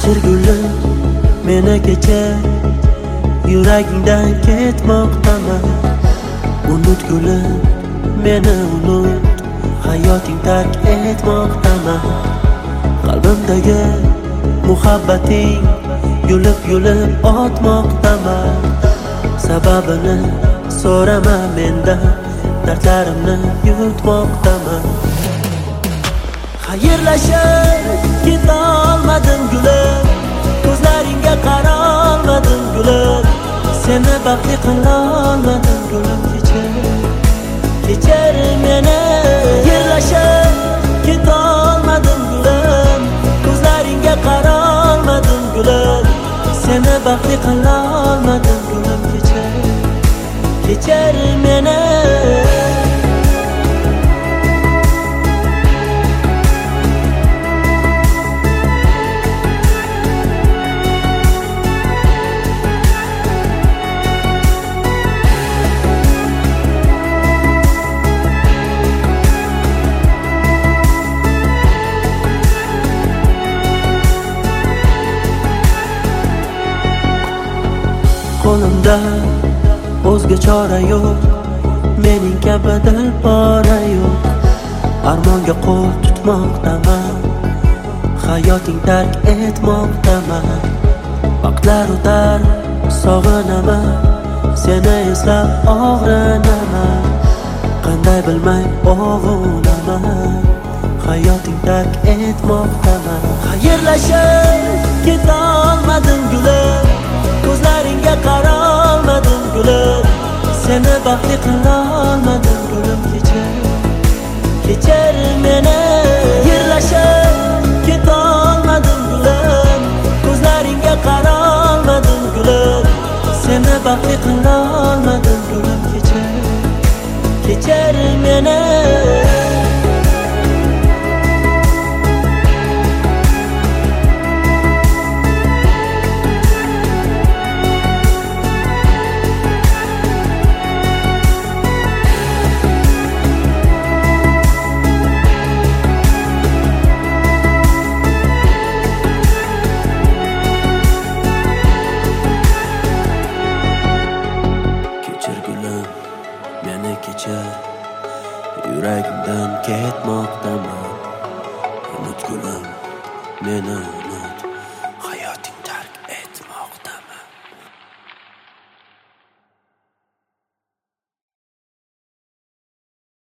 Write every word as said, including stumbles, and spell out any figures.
Kechir gulim, meni kechir, yuragingdan ketmoqdaman. Unut gulim, meni unut, hayoting tark etmoqdaman. Qalbimdagi muhabbating yulib-yulib otmoqdaman. Sababini so'rama mendan, dardlarimni yutmoqdaman. Xayrlashib ketolmadim gulim, ko'zlaringga qarolmadim gulim, seni baxtli qilolmadim gulim. Kechir, kechir meni. Xayrlashib ketolmadim gulim, ko'zlaringga qarolmadim gulim, seni baxtli qilolmadim gulim. Kechir, kechir meni. Qo'limda o'zga chora yo'q, mening kabi dilpora yo'q. Armonga qo'l tutmoqdaman, hayoting tark etmoqdaman. Vaqtlar o'tar, sog'inaman, seni eslab og'rinaman. Qanday bilmay og'unaman, hayoting tark etmoqdaman. Xayrlashib ketolmadim gulim, ko'zlaringga qarolmadim gulim, seni baxtli qilolmadim gulim. Kechir, kechir meni. Xayrlashib ketolmadim gulim, ko'zlaringga qarolmadim gulim, seni baxtli qilolmadim gulim. Kechir, kechir meni. Meni kechir, yuragimdan ketmoqdaman. Unut gulim, meni